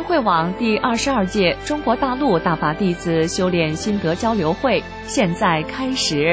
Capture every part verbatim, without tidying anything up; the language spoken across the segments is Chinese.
慧网第二十二届中国大陆大法弟子修炼心得交流会现在开始。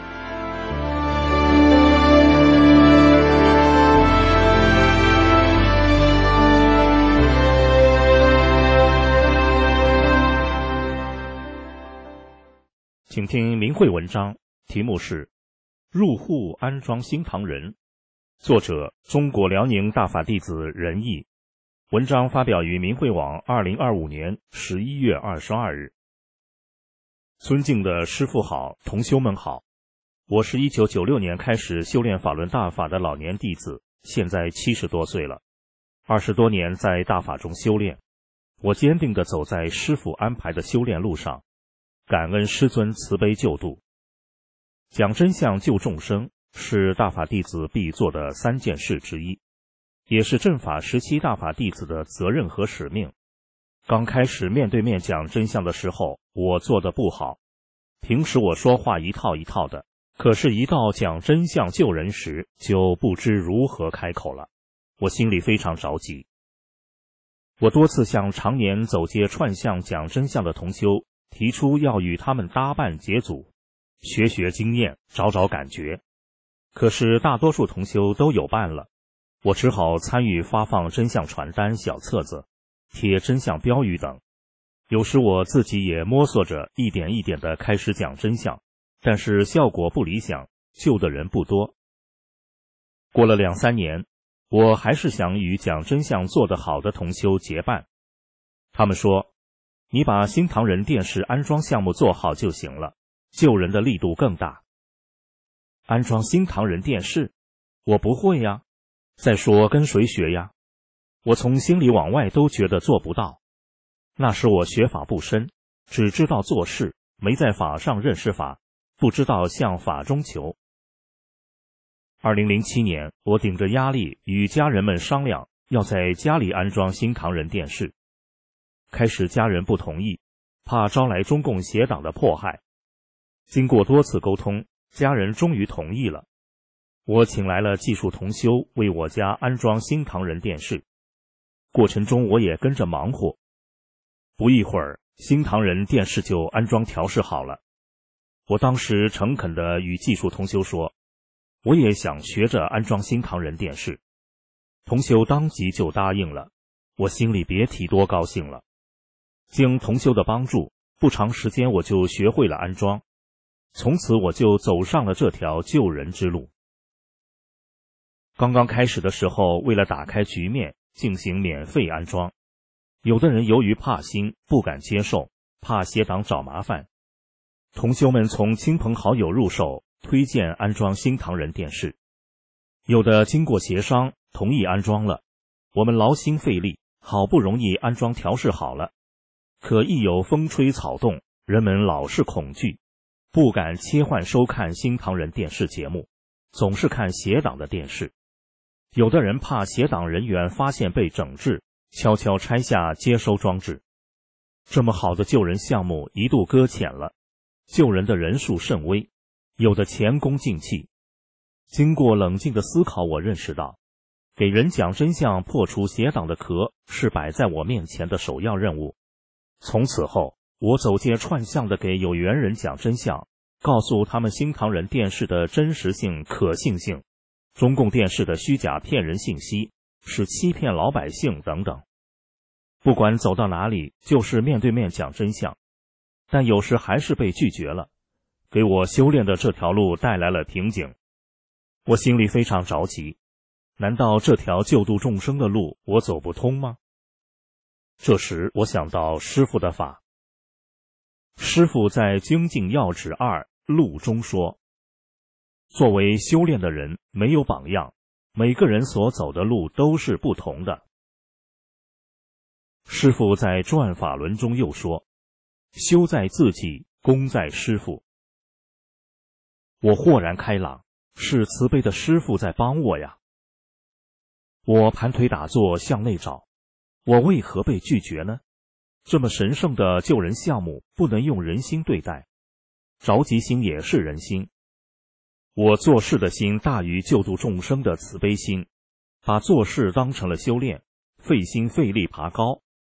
请听明慧文章，题目是《入户安装新唐人》，作者中国辽宁大法弟子任毅。文章发表于明慧网二零二五年十一月二十二日。尊敬的师父好，同修们好，我是一九九六年开始修炼法轮大法的老年弟子，现在七十多岁了，二十多年在大法中修炼，我坚定地走在师父安排的修炼路上，感恩师尊慈悲救度。讲真相救众生是大法弟子必做的三件事之一，也是正法时期大法弟子的责任和使命。刚开始面对面讲真相的时候，我做得不好，平时我说话一套一套的，可是一到讲真相救人时，就不知如何开口了，我心里非常着急。我多次向常年走街串巷讲真相的同修提出要与他们搭伴结组，学学经验，找找感觉，可是大多数同修都有伴了，我只好参与发放真相传单、小册子，贴真相标语等。有时我自己也摸索着一点一点地开始讲真相，但是效果不理想，救的人不多。过了两三年，我还是想与讲真相做得好的同修结伴。他们说，你把新唐人电视安装项目做好就行了，救人的力度更大。安装新唐人电视？我不会呀。再说跟谁学呀？我从心里往外都觉得做不到。那时我学法不深，只知道做事，没在法上认识法，不知道向法中求。二零零七年，我顶着压力与家人们商量，要在家里安装新唐人电视。开始家人不同意，怕招来中共邪党的迫害。经过多次沟通，家人终于同意了。我请来了技术同修为我家安装新唐人电视，过程中我也跟着忙活。不一会儿，新唐人电视就安装调试好了。我当时诚恳地与技术同修说，我也想学着安装新唐人电视。同修当即就答应了，我心里别提多高兴了。经同修的帮助，不长时间我就学会了安装，从此我就走上了这条救人之路。刚刚开始的时候，为了打开局面，进行免费安装，有的人由于怕心，不敢接受，怕邪党找麻烦。同修们从亲朋好友入手，推荐安装新唐人电视。有的经过协商，同意安装了，我们劳心费力，好不容易安装调试好了。可一有风吹草动，人们老是恐惧，不敢切换收看新唐人电视节目，总是看邪党的电视。有的人怕邪党人员发现被整治，悄悄拆下接收装置。这么好的救人项目一度搁浅了，救人的人数甚微，有的前功尽弃。经过冷静的思考，我认识到，给人讲真相，破除邪党的壳，是摆在我面前的首要任务。从此后，我走街串巷的给有缘人讲真相，告诉他们新唐人电视的真实性、可信性，中共电视的虚假骗人信息，是欺骗老百姓等等。不管走到哪里，就是面对面讲真相，但有时还是被拒绝了，给我修炼的这条路带来了瓶颈。我心里非常着急，难道这条救度众生的路我走不通吗？这时我想到师父的法。师父在《精进要旨二录》中说，作为修炼的人，没有榜样，每个人所走的路都是不同的。师父在转法轮中又说，修在自己，功在师父。我豁然开朗，是慈悲的师父在帮我呀。我盘腿打坐向内找，我为何被拒绝呢？这么神圣的救人项目不能用人心对待，着急心也是人心。我做事的心大于救度众生的慈悲心，把做事当成了修炼，费心费力爬高，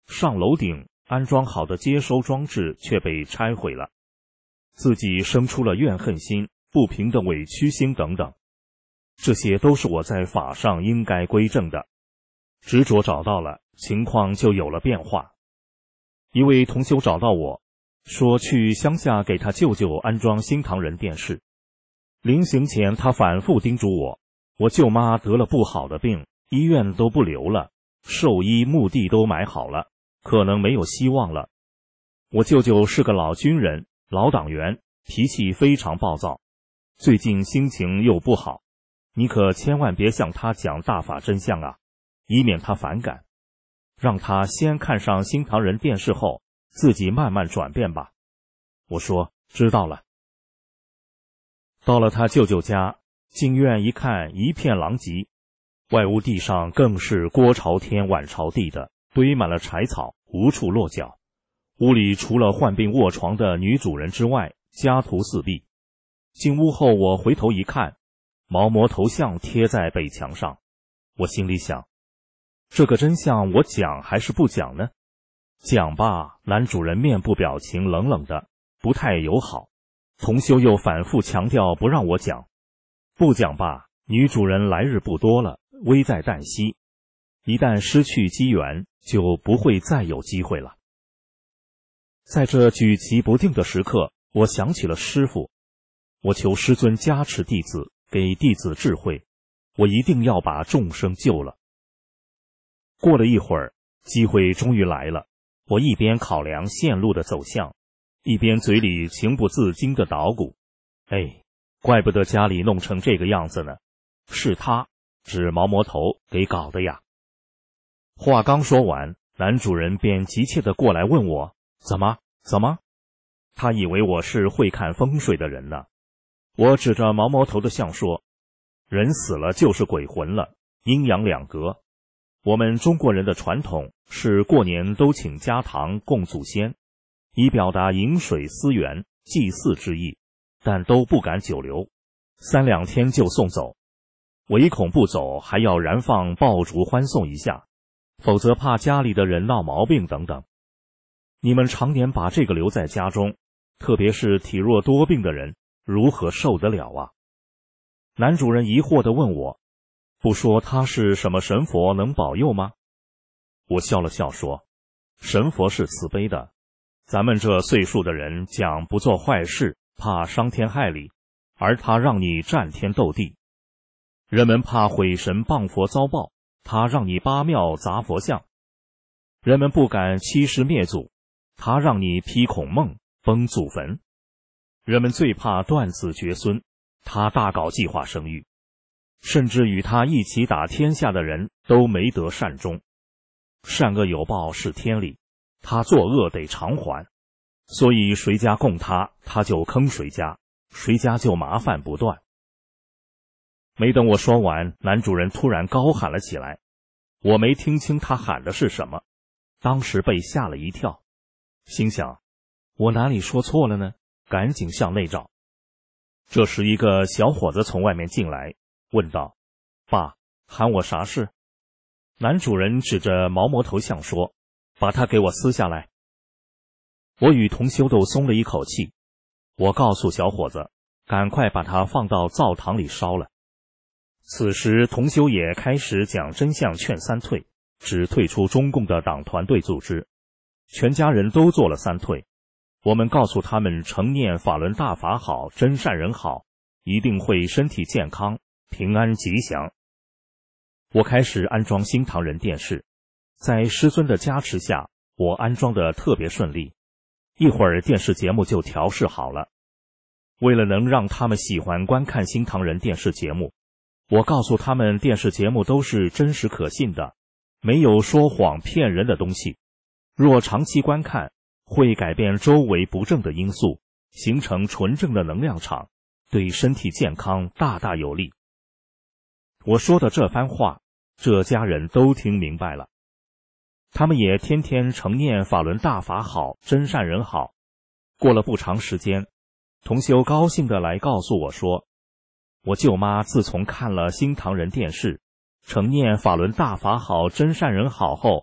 上楼顶安装好的接收装置却被拆毁了，自己生出了怨恨心、不平的委屈心等等，这些都是我在法上应该归正的。执着找到了，情况就有了变化。一位同修找到我，说去乡下给他舅舅安装新唐人电视。临行前他反复叮嘱我，我舅妈得了不好的病，医院都不留了，兽医墓地都买好了，可能没有希望了。我舅舅是个老军人、老党员，脾气非常暴躁，最近心情又不好，你可千万别向他讲大法真相啊，以免他反感。让他先看上新唐人电视后，自己慢慢转变吧。我说知道了。到了他舅舅家，进院一看，一片狼藉，外屋地上更是锅朝天碗朝地的，堆满了柴草，无处落脚。屋里除了患病卧床的女主人之外，家徒四壁。进屋后我回头一看，毛魔头像贴在北墙上。我心里想，这个真相我讲还是不讲呢？讲吧，男主人面部表情冷冷的，不太友好。同修又反复强调不让我讲。不讲吧，女主人来日不多了，危在旦夕。一旦失去机缘，就不会再有机会了。在这举棋不定的时刻，我想起了师父，我求师尊加持弟子，给弟子智慧，我一定要把众生救了。过了一会儿，机会终于来了，我一边考量线路的走向，一边嘴里情不自禁地捣鼓。哎，怪不得家里弄成这个样子呢，是他，指毛魔头给搞的呀。话刚说完，男主人便急切地过来问我，怎么怎么？他以为我是会看风水的人呢。我指着毛毛头的像说，人死了就是鬼魂了，阴阳两隔。我们中国人的传统是过年都请家堂供祖先，以表达饮水思源、祭祀之意，但都不敢久留，三两天就送走，唯恐不走还要燃放爆竹欢送一下，否则怕家里的人闹毛病等等。你们常年把这个留在家中，特别是体弱多病的人，如何受得了啊？男主人疑惑地问我，不说他是什么神佛能保佑吗？我笑了笑说，神佛是慈悲的，咱们这岁数的人讲不做坏事，怕伤天害理，而他让你战天斗地。人们怕毁神谤佛遭报，他让你扒庙砸佛像。人们不敢欺师灭祖，他让你批孔孟崩祖坟。人们最怕断子绝孙，他大搞计划生育。甚至与他一起打天下的人都没得善终。善恶有报是天理，他作恶得偿还，所以谁家供他，他就坑谁家，谁家就麻烦不断。没等我说完，男主人突然高喊了起来，我没听清他喊的是什么，当时被吓了一跳，心想我哪里说错了呢？赶紧向内找。这时一个小伙子从外面进来，问道，爸，喊我啥事？男主人指着毛魔头像说，把他给我撕下来。我与同修都松了一口气，我告诉小伙子，赶快把他放到灶堂里烧了。此时同修也开始讲真相劝三退，只退出中共的党团队组织，全家人都做了三退。我们告诉他们承念法轮大法好，真善人好，一定会身体健康，平安吉祥。我开始安装新唐人电视，在师尊的加持下，我安装的特别顺利，一会儿电视节目就调试好了。为了能让他们喜欢观看新唐人电视节目，我告诉他们电视节目都是真实可信的，没有说谎骗人的东西，若长期观看，会改变周围不正的因素，形成纯正的能量场，对身体健康大大有利。我说的这番话，这家人都听明白了，他们也天天承念法轮大法好，真善人好。过了不长时间，同修高兴地来告诉我说，我舅妈自从看了新唐人电视，承念法轮大法好，真善人好后，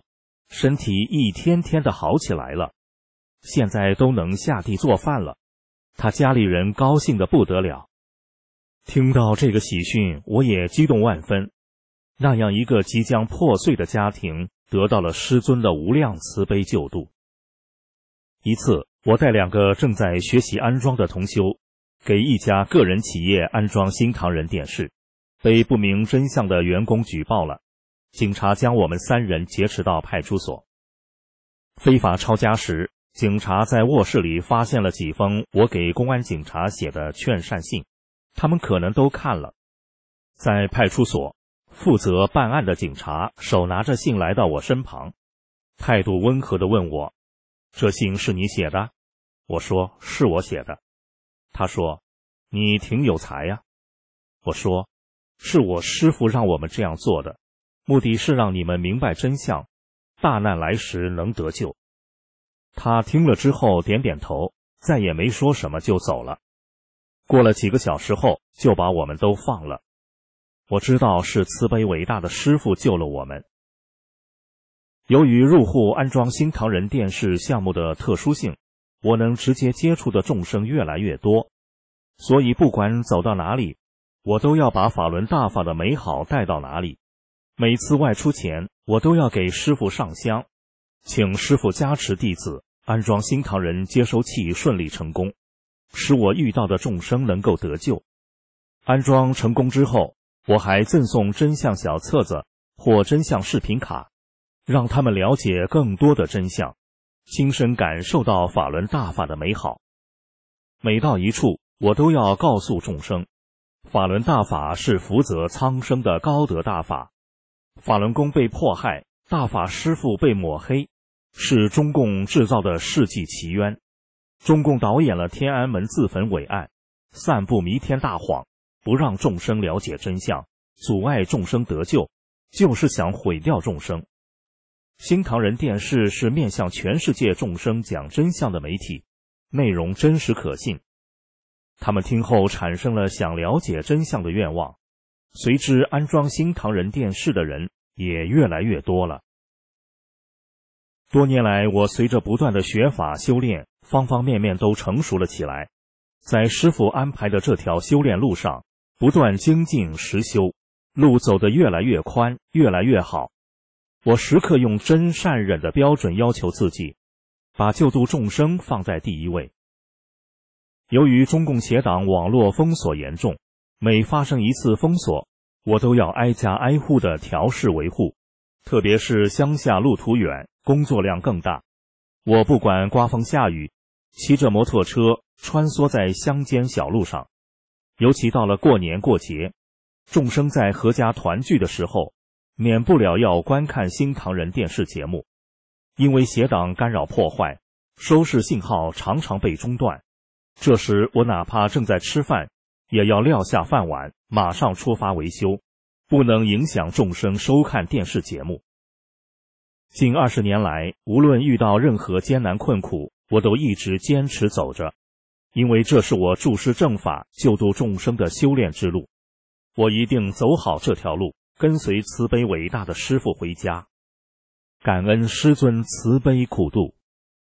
身体一天天的好起来了，现在都能下地做饭了，他家里人高兴得不得了。听到这个喜讯，我也激动万分。那样一个即将破碎的家庭得到了师尊的无量慈悲救度。一次，我带两个正在学习安装的同修，给一家个人企业安装新唐人电视，被不明真相的员工举报了，警察将我们三人劫持到派出所。非法抄家时，警察在卧室里发现了几封我给公安警察写的劝善信，他们可能都看了。在派出所，负责办案的警察手拿着信来到我身旁，态度温和地问我：这信是你写的？我说：是我写的。他说：你挺有才呀。我说：是我师父让我们这样做的，目的是让你们明白真相，大难来时能得救。他听了之后点点头，再也没说什么就走了。过了几个小时后，就把我们都放了。我知道是慈悲伟大的师父救了我们。由于入户安装新唐人电视项目的特殊性，我能直接接触的众生越来越多，所以不管走到哪里，我都要把法轮大法的美好带到哪里。每次外出前，我都要给师父上香，请师父加持弟子安装新唐人接收器顺利成功，使我遇到的众生能够得救。安装成功之后，我还赠送真相小册子或真相视频卡，让他们了解更多的真相，亲身感受到法轮大法的美好。每到一处，我都要告诉众生，法轮大法是福泽苍生的高德大法，法轮功被迫害，大法师父被抹黑，是中共制造的世纪奇冤。中共导演了天安门自焚伟案，散布弥天大谎，不让众生了解真相，阻碍众生得救，就是想毁掉众生。新唐人电视是面向全世界众生讲真相的媒体，内容真实可信。他们听后产生了想了解真相的愿望，随之安装新唐人电视的人也越来越多了。多年来，我随着不断的学法修炼，方方面面都成熟了起来，在师父安排的这条修炼路上，不断精进实修，路走得越来越宽，越来越好。我时刻用真善忍的标准要求自己，把救度众生放在第一位。由于中共邪党网络封锁严重，每发生一次封锁，我都要挨家挨户的调试维护，特别是乡下路途远，工作量更大。我不管刮风下雨，骑着摩托车穿梭在乡间小路上，尤其到了过年过节，众生在阖家团聚的时候，免不了要观看新唐人电视节目。因为邪党干扰破坏，收视信号常常被中断，这时我哪怕正在吃饭，也要撂下饭碗，马上出发维修，不能影响众生收看电视节目。近二十年来，无论遇到任何艰难困苦，我都一直坚持走着，因为这是我注释正法、救度众生的修炼之路。我一定走好这条路，跟随慈悲伟大的师父回家。感恩师尊慈悲苦度。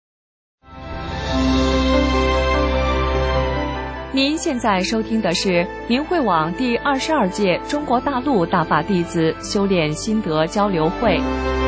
您现在收听的是明慧网第二十二届中国大陆大法弟子修炼心得交流会。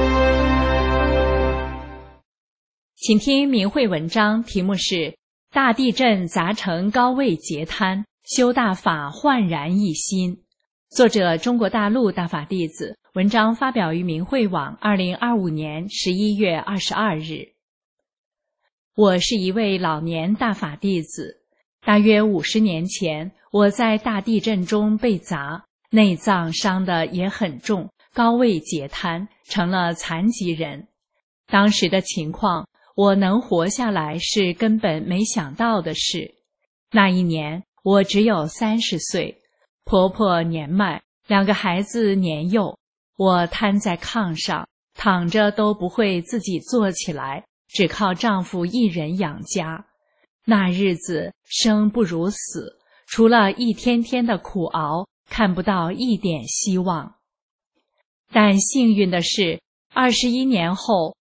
请听明慧文章，题目是大地震砸成高位截瘫，修大法焕然一新。作者中国大陆大法弟子，文章发表于明慧网二零二五年十一月二十二日。我是一位老年大法弟子，大约五十年前，我在大地震中被砸，内脏伤得也很重，高位截瘫，成了残疾人。当时的情况，我能活下来是根本没想到的事。那一年，我只有三十岁，婆婆年迈，两个孩子年幼，我瘫在炕上，躺着都不会自己坐起来，只靠丈夫一人养家。那日子生不如死，除了一天天的苦熬，看不到一点希望。但幸运的是，二十一年后，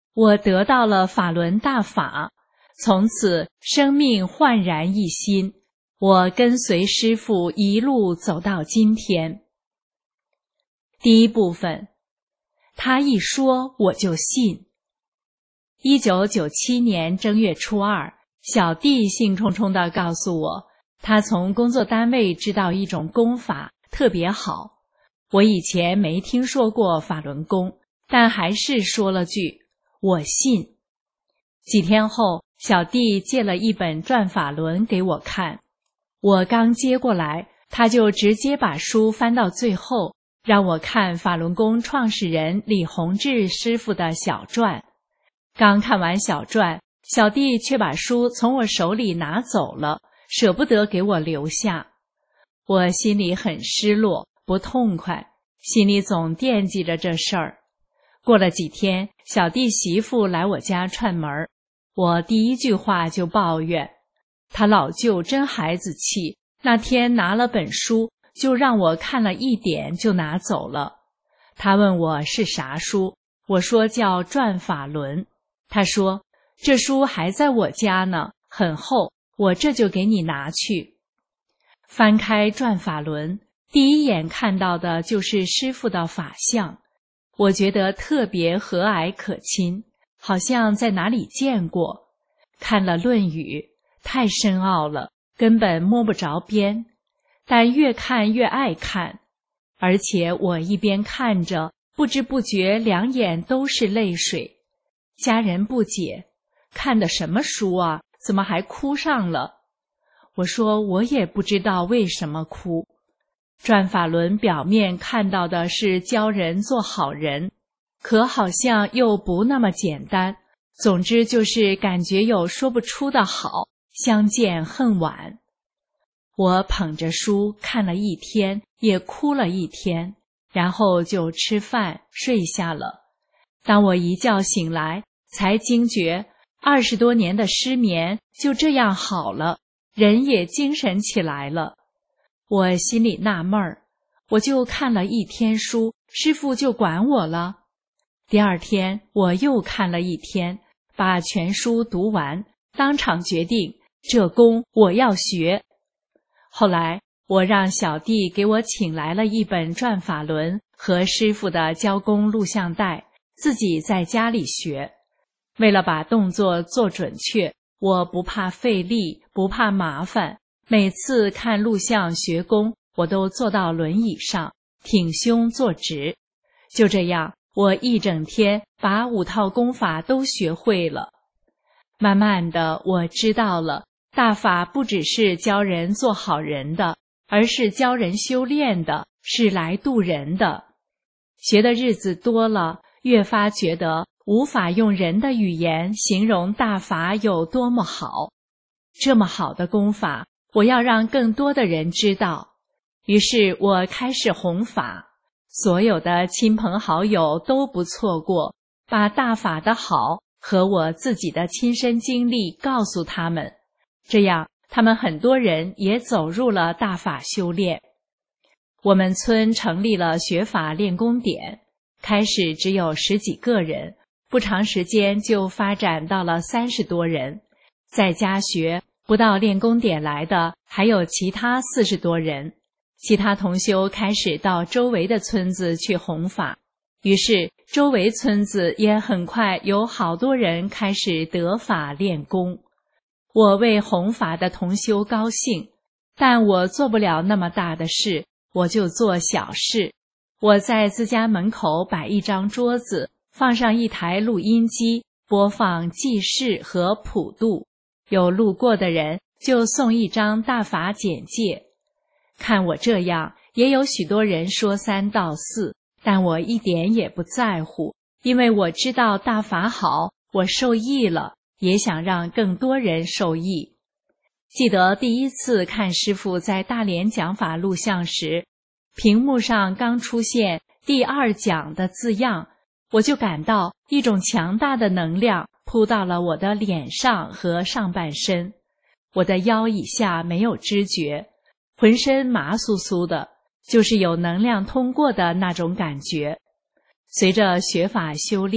我得到了法轮大法，从此生命焕然一新。我跟随师父一路走到今天。第一部分，他一说我就信。一九九七年正月初二，小弟兴冲冲地告诉我，他从工作单位知道一种功法特别好。我以前没听说过法轮功，但还是说了句我信。几天后，小弟借了一本转法轮给我看，我刚接过来，他就直接把书翻到最后，让我看法轮功创始人李洪志师傅的小传。刚看完小传，小弟却把书从我手里拿走了，舍不得给我留下。我心里很失落，不痛快，心里总惦记着这事儿。过了几天，小弟媳妇来我家串门，我第一句话就抱怨，他老舅真孩子气，那天拿了本书，就让我看了一点就拿走了。他问我是啥书，我说叫《转法轮》。他说这书还在我家呢，很厚，我这就给你拿去。翻开《转法轮》，第一眼看到的就是师父的法相，我觉得特别和蔼可亲，好像在哪里见过。看了《论语》，太深奥了，根本摸不着边，但越看越爱看。而且我一边看着，不知不觉两眼都是泪水。家人不解，看的什么书啊，怎么还哭上了？我说我也不知道为什么哭。转法轮表面看到的是教人做好人，可好像又不那么简单。总之就是感觉有说不出的好，相见恨晚。我捧着书看了一天，也哭了一天，然后就吃饭睡下了。当我一觉醒来，才惊觉二十多年的失眠就这样好了，人也精神起来了。我心里纳闷儿，我就看了一天书，师父就管我了。第二天我又看了一天，把全书读完，当场决定这功我要学。后来我让小弟给我请来了一本转法轮和师父的教功录像带，自己在家里学。为了把动作做准确，我不怕费力，不怕麻烦，每次看录像学功，我都坐到轮椅上，挺胸坐直。就这样，我一整天把五套功法都学会了。慢慢的，我知道了，大法不只是教人做好人的，而是教人修炼的，是来度人的。学的日子多了，越发觉得无法用人的语言形容大法有多么好。这么好的功法，我要让更多的人知道。于是我开始弘法，所有的亲朋好友都不错过，把大法的好和我自己的亲身经历告诉他们，这样他们很多人也走入了大法修炼。我们村成立了学法练功点，开始只有十几个人，不长时间就发展到了三十多人。在家学不到练功点来的还有其他四十多人。其他同修开始到周围的村子去弘法，于是周围村子也很快有好多人开始得法练功。我为弘法的同修高兴，但我做不了那么大的事，我就做小事。我在自家门口摆一张桌子，放上一台录音机，播放记事和普度，有路过的人就送一张大法简介。看我这样，也有许多人说三道四，但我一点也不在乎，因为我知道大法好，我受益了，也想让更多人受益。记得第一次看师父在大连讲法录像时，屏幕上刚出现第二讲的字样，我就感到一种强大的能量扑到了我的脸上和上半身。我的腰以下没有知觉，浑身麻酥酥的，就是有能量通过的那种感觉。随着学法修炼，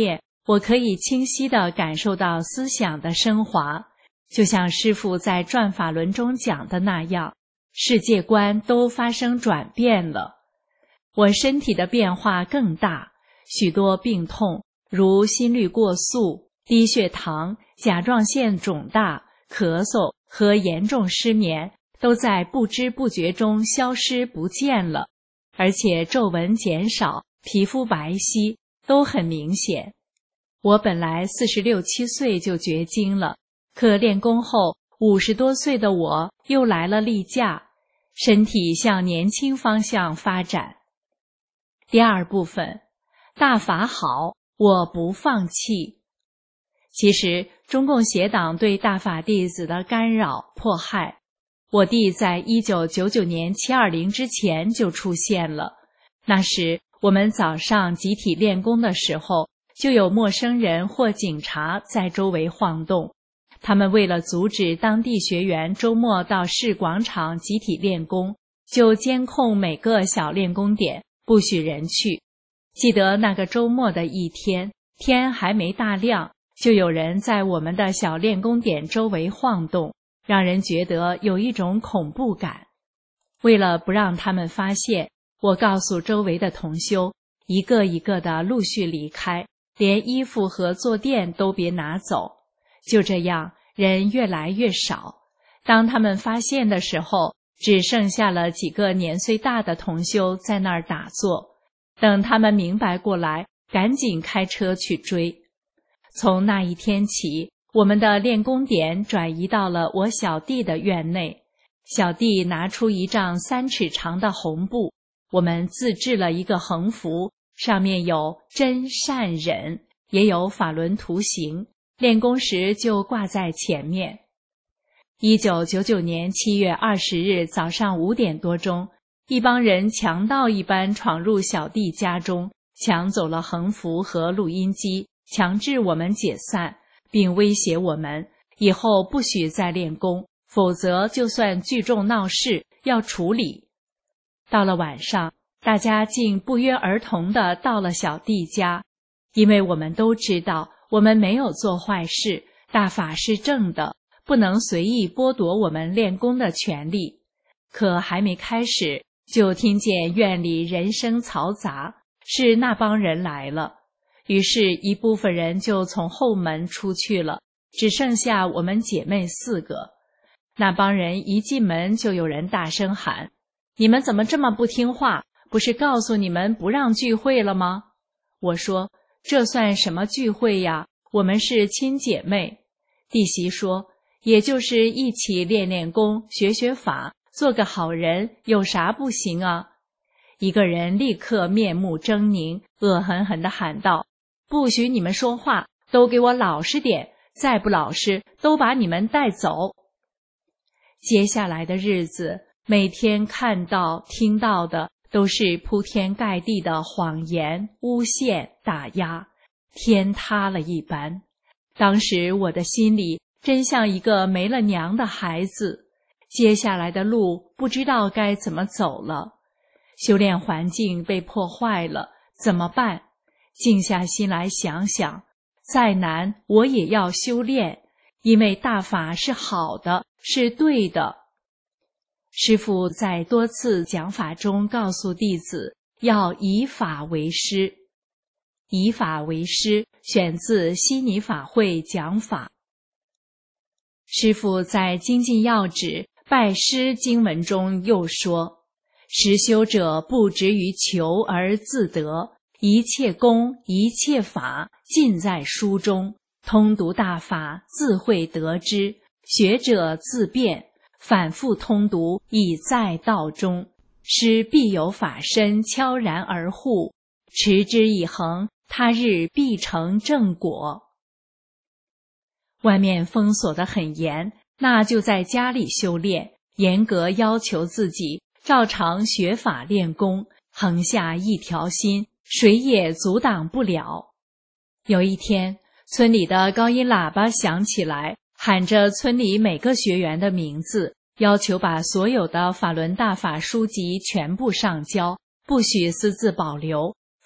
我可以清晰地感受到思想的升华，就像师父在转法轮中讲的那样，世界观都发生转变了。我身体的变化更大，许多病痛，如心率过速、低血糖、甲状腺肿大、咳嗽和严重失眠，都在不知不觉中消失不见了，而且皱纹减少，皮肤白皙，都很明显。我本来四十六七岁就绝经了，可练功后五十多岁的我又来了例假，身体向年轻方向发展。第二部分，大法好，我不放弃。其实中共邪党对大法弟子的干扰迫害，我弟在一九九九年七二零之前就出现了。那时我们早上集体练功的时候，就有陌生人或警察在周围晃动，他们为了阻止当地学员周末到市广场集体练功，就监控每个小练功点，不许人去。记得那个周末的一天，天还没大亮，就有人在我们的小练功点周围晃动，让人觉得有一种恐怖感。为了不让他们发现，我告诉周围的同修，一个一个的陆续离开，连衣服和坐垫都别拿走。就这样，人越来越少。当他们发现的时候，只剩下了几个年岁大的同修在那儿打坐。等他们明白过来，赶紧开车去追。从那一天起，我们的练功点转移到了我小弟的院内。小弟拿出一丈三尺长的红布，我们自制了一个横幅，上面有真善忍，也有法轮图形，练功时就挂在前面。一九九九年七月二十日早上五点多钟，一帮人强盗一般闯入小弟家中，抢走了横幅和录音机，强制我们解散，并威胁我们以后不许再练功，否则就算聚众闹事要处理。到了晚上，大家竟不约而同地到了小弟家，因为我们都知道我们没有做坏事，大法是正的，不能随意剥夺我们练功的权利。可还没开始，就听见院里人声嘈杂，是那帮人来了。于是一部分人就从后门出去了，只剩下我们姐妹四个。那帮人一进门就有人大声喊：你们怎么这么不听话？不是告诉你们不让聚会了吗？我说：这算什么聚会呀？我们是亲姐妹。弟媳说：也就是一起练练功，学学法，做个好人，有啥不行啊？一个人立刻面目狰狞，恶狠狠地喊道：不许你们说话，都给我老实点，再不老实，都把你们带走。接下来的日子，每天看到听到的都是铺天盖地的谎言、诬陷、打压，天塌了一般。当时我的心里真像一个没了娘的孩子，接下来的路不知道该怎么走了。修炼环境被破坏了，怎么办？静下心来想想，再难我也要修炼，因为大法是好的，是对的。师父在多次讲法中告诉弟子，要以法为师。以法为师，选自悉尼法会讲法。师父在精进要旨拜师经文中又说：实修者不执于求而自得，一切功一切法尽在书中，通读大法自会得之，学者自辩，反复通读已在道中，师必有法身悄然而护，持之以恒，他日必成正果。外面封锁得很严，那就在家里修炼，严格要求自己，照常学法练功，横下一条心，谁也阻挡不了。有一天，村里的高音喇叭响起来，喊着村里每个学员的名字，要求把所有的法轮大法书籍全部上交，不许私自保留，否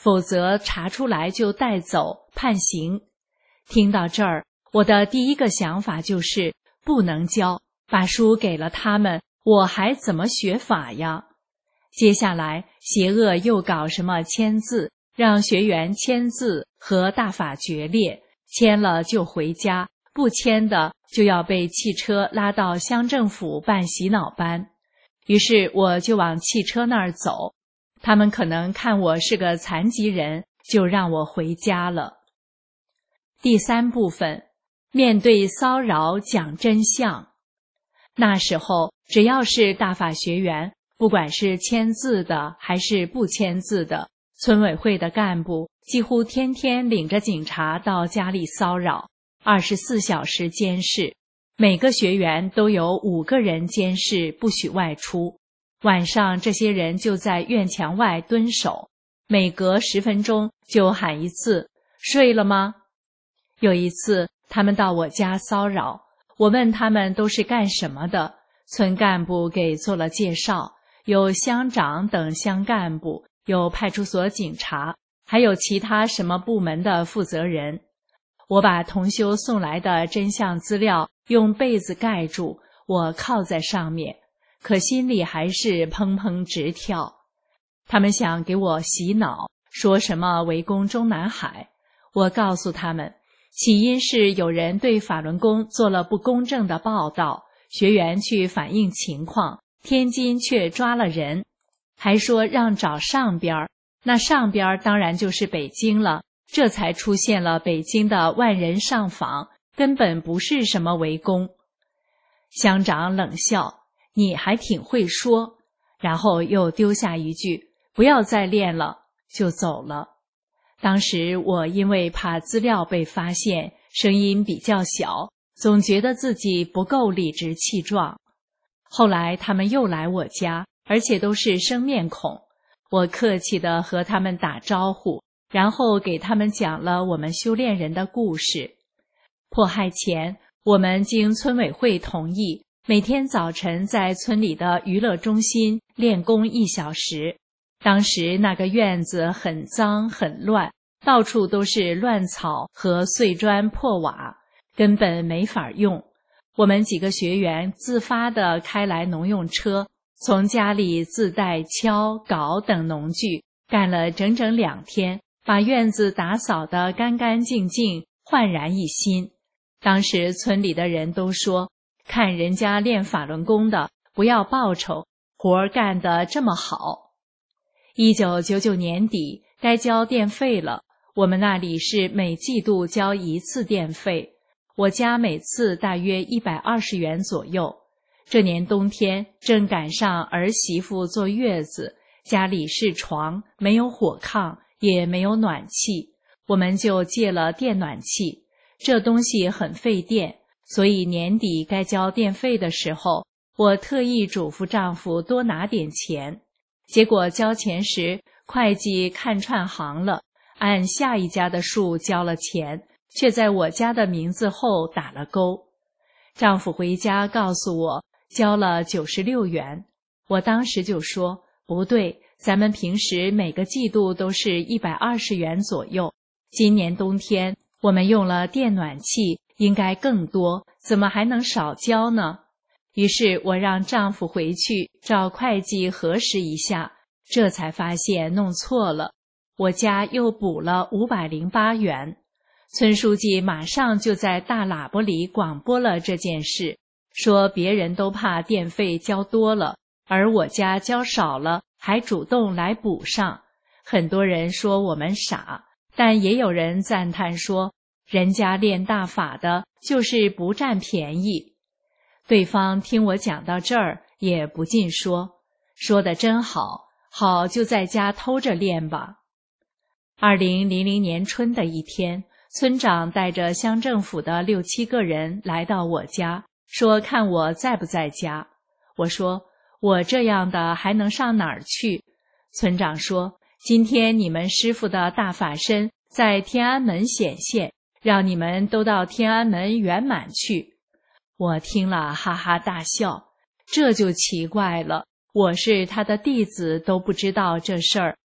否则查出来就带走判刑。听到这儿，我的第一个想法就是不能教，把书给了他们，我还怎么学法呀？接下来邪恶又搞什么签字，让学员签字和大法决裂，签了就回家，不签的就要被汽车拉到乡政府办洗脑班。于是我就往汽车那儿走，他们可能看我是个残疾人，就让我回家了。第三部分，面对骚扰讲真相。那时候只要是大法学员，不管是签字的还是不签字的，村委会的干部几乎天天领着警察到家里骚扰，二十四小时监视，每个学员都有五个人监视，不许外出。晚上这些人就在院墙外蹲守，每隔十分钟就喊一次，睡了吗？有一次他们到我家骚扰，我问他们都是干什么的，村干部给做了介绍，有乡长等乡干部，有派出所警察，还有其他什么部门的负责人。我把同修送来的真相资料用被子盖住，我靠在上面，可心里还是砰砰直跳。他们想给我洗脑，说什么围攻中南海。我告诉他们，起因是有人对法轮功做了不公正的报道，学员去反映情况，天津却抓了人，还说让找上边，那上边当然就是北京了，这才出现了北京的万人上访，根本不是什么围攻。乡长冷笑，你还挺会说，然后又丢下一句，不要再练了，就走了。当时我因为怕资料被发现，声音比较小，总觉得自己不够理直气壮。后来他们又来我家，而且都是生面孔，我客气地和他们打招呼，然后给他们讲了我们修炼人的故事。迫害前，我们经村委会同意，每天早晨在村里的娱乐中心练功一小时。当时那个院子很脏很乱，到处都是乱草和碎砖破瓦，根本没法用。我们几个学员自发地开来农用车，从家里自带锹、镐等农具，干了整整两天，把院子打扫得干干净净，焕然一新。当时村里的人都说，看人家练法轮功的，不要报酬，活儿干得这么好。一九九九年底该交电费了，我们那里是每季度交一次电费，我家每次大约一百二十元左右。这年冬天正赶上儿媳妇坐月子，家里是床，没有火炕，也没有暖气，我们就借了电暖气。这东西很费电，所以年底该交电费的时候，我特意嘱咐丈夫多拿点钱。结果交钱时，会计看串行了，按下一家的数交了钱，却在我家的名字后打了勾。丈夫回家告诉我，交了九十六元。我当时就说，不对，咱们平时每个季度都是一百二十元左右，今年冬天我们用了电暖气，应该更多，怎么还能少交呢？于是我让丈夫回去找会计核实一下，这才发现弄错了，我家又补了五百零八元。村书记马上就在大喇叭里广播了这件事，说别人都怕电费交多了，而我家交少了，还主动来补上。很多人说我们傻，但也有人赞叹说，人家练大法的就是不占便宜。对方听我讲到这儿，也不禁说，说得真好，好就在家偷着练吧。二零零零年春的一天，村长带着乡政府的六七个人来到我家，说看我在不在家。我说，我这样的还能上哪儿去？村长说，今天你们师父的大法身在天安门显现，让你们都到天安门圆满去。我听了哈哈大笑，这就奇怪了，我是他的弟子都不知道这事儿，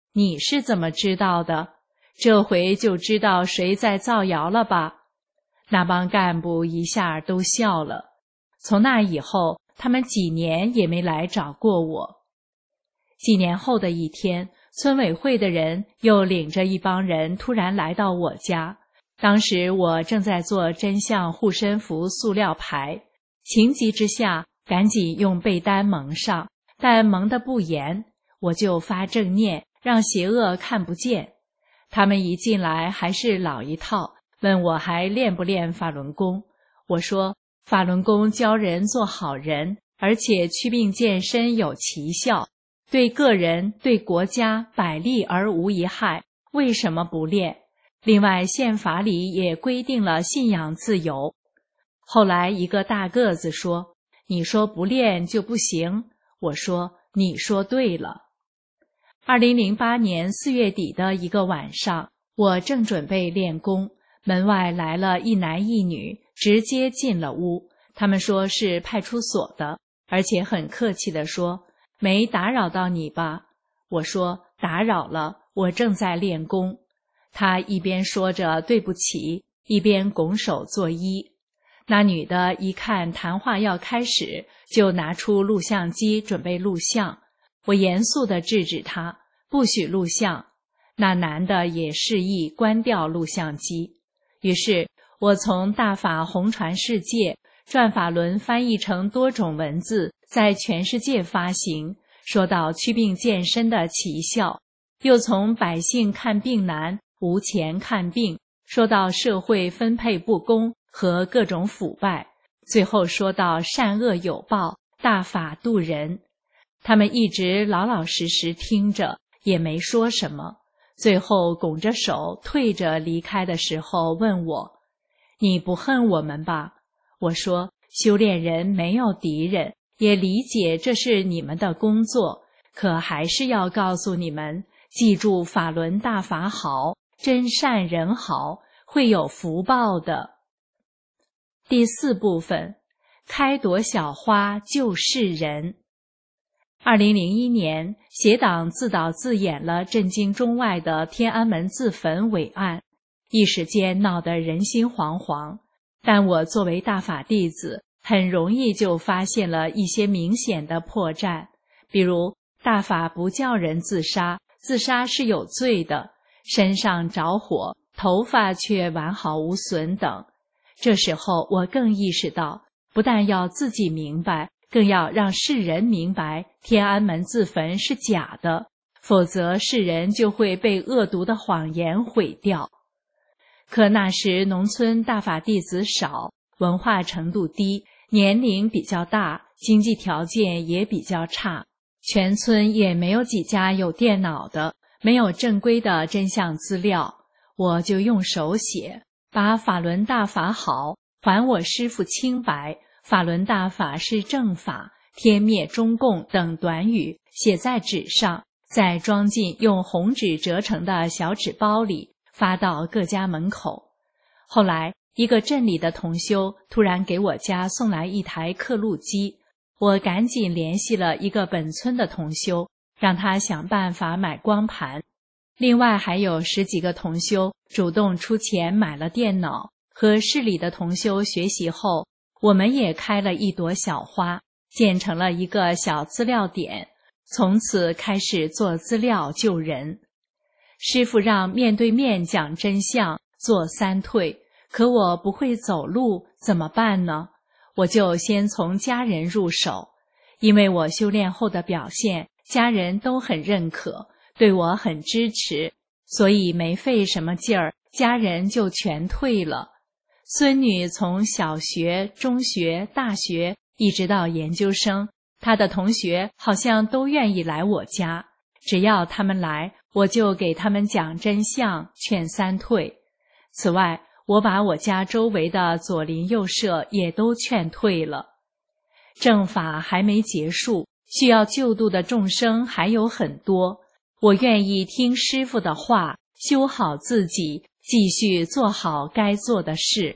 你是怎么知道的？这回就知道谁在造谣了吧？那帮干部一下都笑了。从那以后，他们几年也没来找过我。几年后的一天，村委会的人又领着一帮人突然来到我家。当时我正在做真相护身符塑料牌，情急之下赶紧用被单蒙上，但蒙得不严，我就发正念，让邪恶看不见。他们一进来还是老一套，问我还练不练法轮功。我说法轮功教人做好人，而且祛病健身有奇效，对个人对国家百利而无一害，为什么不练？另外宪法里也规定了信仰自由。后来一个大个子说，你说不练就不行。我说你说对了。二零零八年四月底的一个晚上，我正准备练功，门外来了一男一女，直接进了屋。他们说是派出所的，而且很客气地说，没打扰到你吧？我说打扰了，我正在练功。他一边说着对不起，一边拱手作揖。那女的一看谈话要开始，就拿出录像机准备录像。我严肃地制止他，不许录像。那男的也示意关掉录像机。于是我从大法红传世界，转法轮翻译成多种文字，在全世界发行，说到祛病健身的奇效，又从百姓看病难，无钱看病，说到社会分配不公和各种腐败，最后说到善恶有报，大法度人。他们一直老老实实听着，也没说什么。最后拱着手退着离开的时候问我，你不恨我们吧？我说修炼人没有敌人，也理解这是你们的工作，可还是要告诉你们，记住法轮大法好，真善人好，会有福报的。第四部分，开朵小花救世人。二零零一年，邪党自导自演了震惊中外的天安门自焚伪案，一时间闹得人心惶惶。但我作为大法弟子，很容易就发现了一些明显的破绽，比如大法不叫人自杀，自杀是有罪的，身上着火，头发却完好无损等。这时候我更意识到，不但要自己明白，更要让世人明白天安门自焚是假的，否则世人就会被恶毒的谎言毁掉。可那时农村大法弟子少，文化程度低，年龄比较大，经济条件也比较差，全村也没有几家有电脑的，没有正规的真相资料。我就用手写，把法轮大法好，还我师父清白，法轮大法是正法，天灭中共等短语写在纸上，再装进用红纸折成的小纸包里，发到各家门口。后来一个镇里的同修突然给我家送来一台刻录机，我赶紧联系了一个本村的同修，让他想办法买光盘。另外还有十几个同修主动出钱买了电脑，和市里的同修学习后，我们也开了一朵小花，建成了一个小资料点，从此开始做资料救人。师父让面对面讲真相，做三退，可我不会走路，怎么办呢？我就先从家人入手，因为我修炼后的表现，家人都很认可，对我很支持，所以没费什么劲儿，家人就全退了。孙女从小学、中学、大学一直到研究生，她的同学好像都愿意来我家，只要他们来，我就给他们讲真相，劝三退。此外，我把我家周围的左邻右舍也都劝退了。正法还没结束，需要救度的众生还有很多，我愿意听师父的话，修好自己，继续做好该做的事。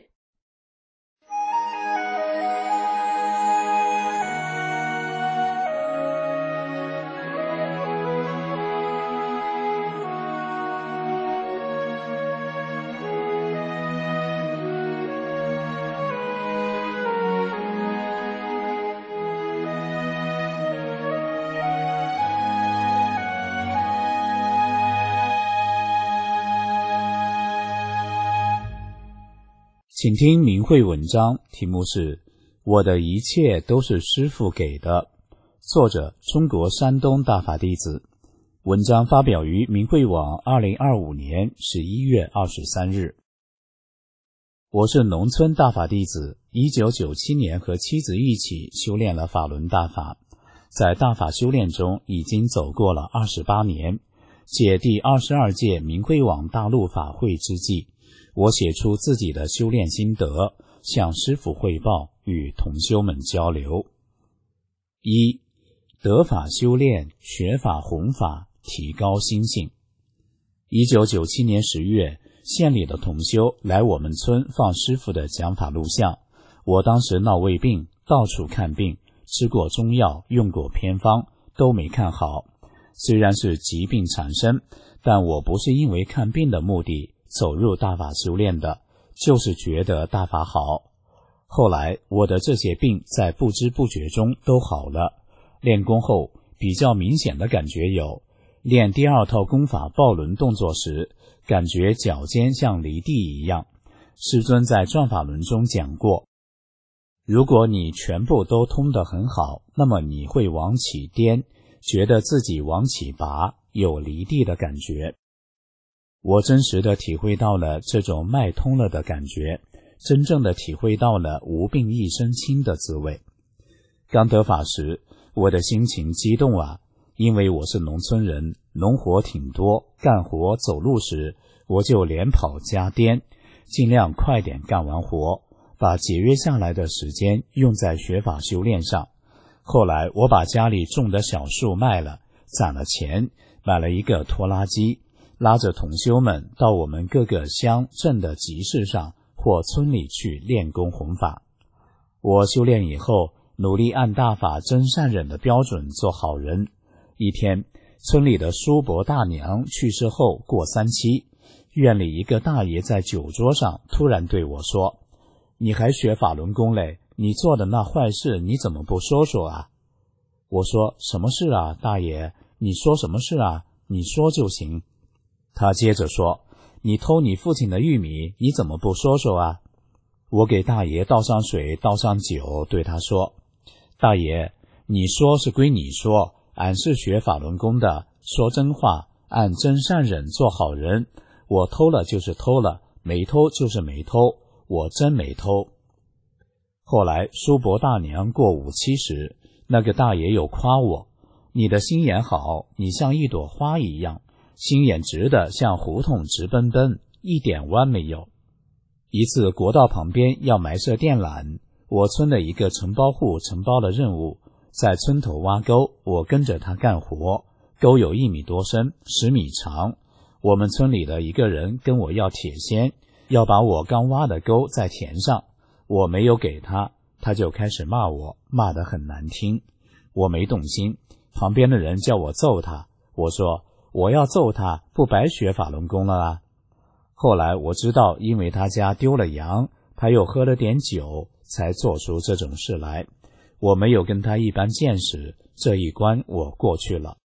请听明慧文章，题目是我的一切都是师父给的，作者中国山东大法弟子。文章发表于明慧网二零二五年十一月二十三日。我是农村大法弟子，一九九七年和妻子一起修炼了法轮大法，在大法修炼中已经走过了二十八年。借第二十二届明慧网大陆法会之际，我写出自己的修炼心得，向师父汇报，与同修们交流。一、得法修炼，学法弘法，提高心性。一九九七年十月，县里的同修来我们村放师父的讲法录像。我当时闹胃病，到处看病，吃过中药，用过偏方，都没看好。虽然是疾病缠身，但我不是因为看病的目的走入大法修炼的，就是觉得大法好。后来我的这些病在不知不觉中都好了。练功后比较明显的感觉有，练第二套功法抱轮动作时，感觉脚尖像离地一样。师尊在转法轮中讲过，如果你全部都通得很好，那么你会往起颠，觉得自己往起拔，有离地的感觉。我真实的体会到了这种脉通了的感觉，真正的体会到了无病一身轻的滋味。刚得法时，我的心情激动啊，因为我是农村人，农活挺多，干活走路时我就连跑加颠，尽量快点干完活，把节约下来的时间用在学法修炼上。后来我把家里种的小树卖了，攒了钱，买了一个拖拉机，拉着同修们到我们各个乡镇的集市上或村里去练功弘法。我修炼以后，努力按大法真善忍的标准做好人。一天，村里的叔伯大娘去世后过三七，院里一个大爷在酒桌上突然对我说，你还学法轮功嘞？你做的那坏事你怎么不说说啊？我说，什么事啊，大爷？你说什么事啊？你说就行。他接着说，你偷你父亲的玉米，你怎么不说说啊？我给大爷倒上水，倒上酒，对他说，大爷，你说是归你说，俺是学法轮功的，说真话，按真善忍做好人，我偷了就是偷了，没偷就是没偷，我真没偷。后来叔伯大娘过五七时，那个大爷又夸我，你的心眼好，你像一朵花一样，心眼直的像胡同直奔奔，一点弯没有。一次国道旁边要埋设电缆，我村的一个承包户承包了任务，在村头挖沟，我跟着他干活，沟有一米多深，十米长。我们村里的一个人跟我要铁锨，要把我刚挖的沟再填上，我没有给他，他就开始骂我，骂得很难听。我没动心，旁边的人叫我揍他，我说我要揍他，不白学法轮功了啊。后来我知道，因为他家丢了羊，他又喝了点酒，才做出这种事来。我没有跟他一般见识，这一关我过去了。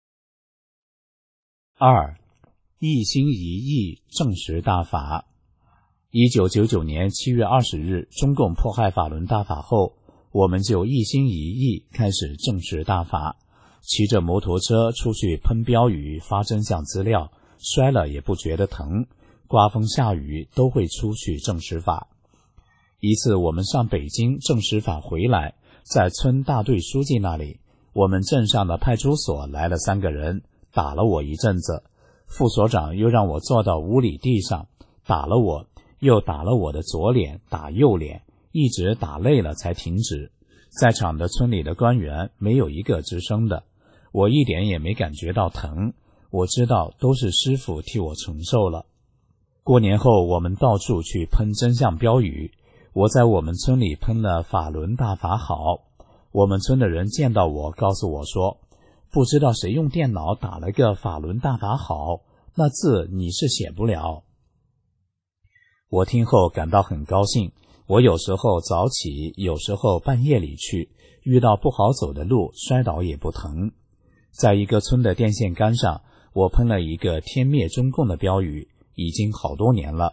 二、一心一意证实大法。一九九九年七月二十日，中共迫害法轮大法后，我们就一心一意开始证实大法，骑着摩托车出去喷标语，发真相资料，摔了也不觉得疼，刮风下雨都会出去证实法。一次我们上北京证实法回来，在村大队书记那里，我们镇上的派出所来了三个人，打了我一阵子，副所长又让我坐到屋里地上，打了我，又打了我的左脸，打右脸，一直打累了才停止。在场的村里的官员没有一个吱声的，我一点也没感觉到疼，我知道都是师父替我承受了。过年后我们到处去喷真相标语，我在我们村里喷了法轮大法好。我们村的人见到我告诉我说，不知道谁用电脑打了个法轮大法好，那字你是写不了。我听后感到很高兴，我有时候早起，有时候半夜里去，遇到不好走的路，摔倒也不疼。在一个村的电线杆上，我喷了一个天灭中共的标语，已经好多年了，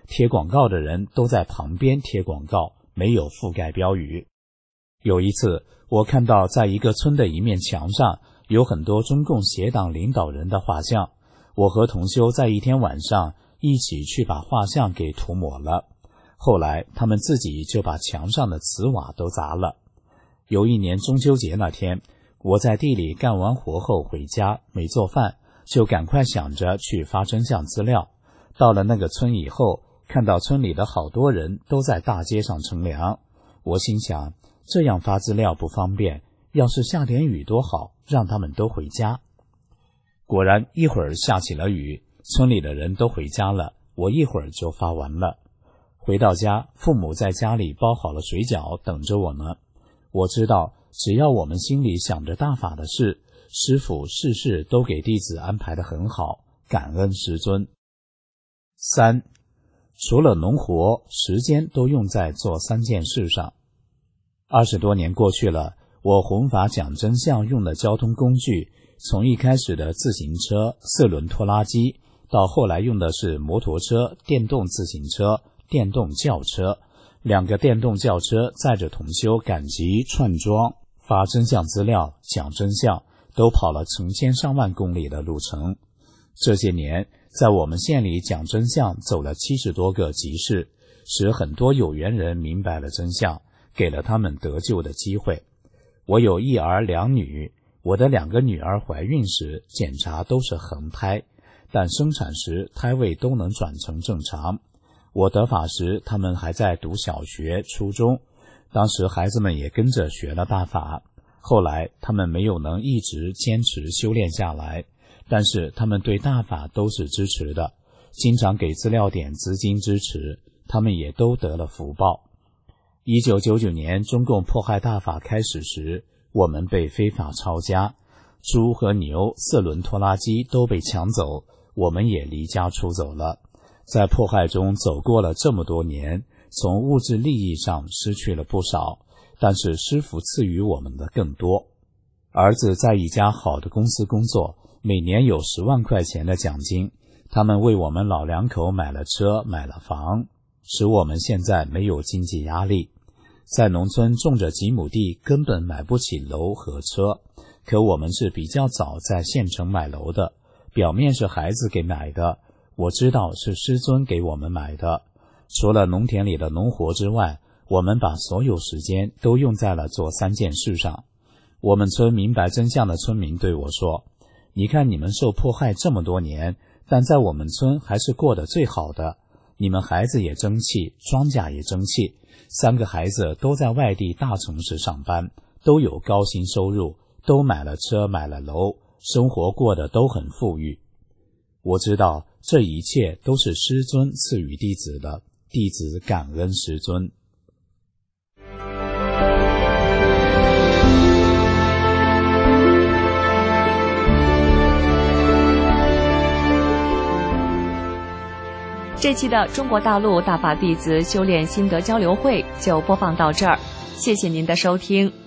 贴广告的人都在旁边贴广告，没有覆盖标语。有一次，我看到在一个村的一面墙上有很多中共协党领导人的画像，我和同修在一天晚上一起去把画像给涂抹了。后来他们自己就把墙上的瓷瓦都砸了。有一年中秋节那天，我在地里干完活后回家，没做饭，就赶快想着去发真相资料。到了那个村以后，看到村里的好多人都在大街上乘凉，我心想，这样发资料不方便，要是下点雨多好，让他们都回家。果然一会儿下起了雨，村里的人都回家了，我一会儿就发完了。回到家，父母在家里包好了水饺等着我们。我知道只要我们心里想着大法的事，师父事事都给弟子安排得很好，感恩师尊。三，除了农活，时间都用在做三件事上。二十多年过去了，我弘法讲真相用的交通工具，从一开始的自行车、四轮拖拉机，到后来用的是摩托车、电动自行车、电动轿车。两个电动轿车载着同修赶集串桩，发真相资料，讲真相，都跑了成千上万公里的路程。这些年，在我们县里讲真相走了七十多个集市，使很多有缘人明白了真相，给了他们得救的机会。我有一儿两女，我的两个女儿怀孕时检查都是横胎，但生产时胎位都能转成正常。我得法时，他们还在读小学、初中，当时孩子们也跟着学了大法。后来他们没有能一直坚持修炼下来，但是他们对大法都是支持的，经常给资料点资金支持，他们也都得了福报。一九九九年中共迫害大法开始时，我们被非法抄家，猪和牛、四轮拖拉机都被抢走，我们也离家出走了。在迫害中走过了这么多年，从物质利益上失去了不少，但是师父赐予我们的更多。儿子在一家好的公司工作，每年有十万块钱的奖金，他们为我们老两口买了车，买了房，使我们现在没有经济压力。在农村种着几亩地，根本买不起楼和车，可我们是比较早在县城买楼的，表面是孩子给买的，我知道是师尊给我们买的。除了农田里的农活之外，我们把所有时间都用在了做三件事上。我们村明白真相的村民对我说，你看你们受迫害这么多年，但在我们村还是过得最好的，你们孩子也争气，庄稼也争气，三个孩子都在外地大城市上班，都有高薪收入，都买了车买了楼，生活过得都很富裕。我知道这一切都是师尊赐予弟子的，弟子感恩师尊。 这期的中国大陆大法弟子修炼心得交流会就播放到这儿，谢谢您的收听。